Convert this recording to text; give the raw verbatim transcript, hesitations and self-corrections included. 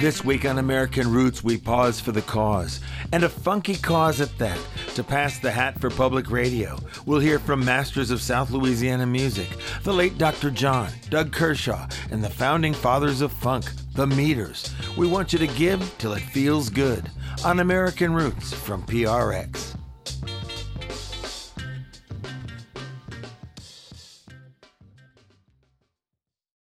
This week on American Roots, we pause for the cause, and a funky cause at that. To pass the hat for public radio, we'll hear from masters of South Louisiana music, the late Doctor John, Doug Kershaw, and the founding fathers of funk, the Meters. We want you to give till it feels good on American Roots from P R X.